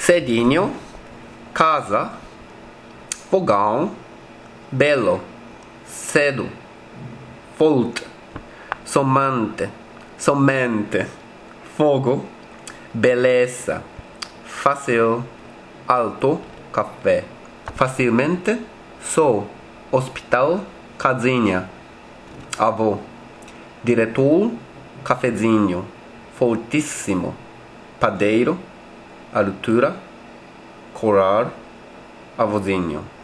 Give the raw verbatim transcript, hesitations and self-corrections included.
Cedinho, casa, fogão, belo, cedo, volta, somente, somente, fogo, beleza, fácil, alto, café, facilmente, sou, hospital, casinha, avô, diretor, cafezinho, fortíssimo, padeiro, altura, corar, avôzinho.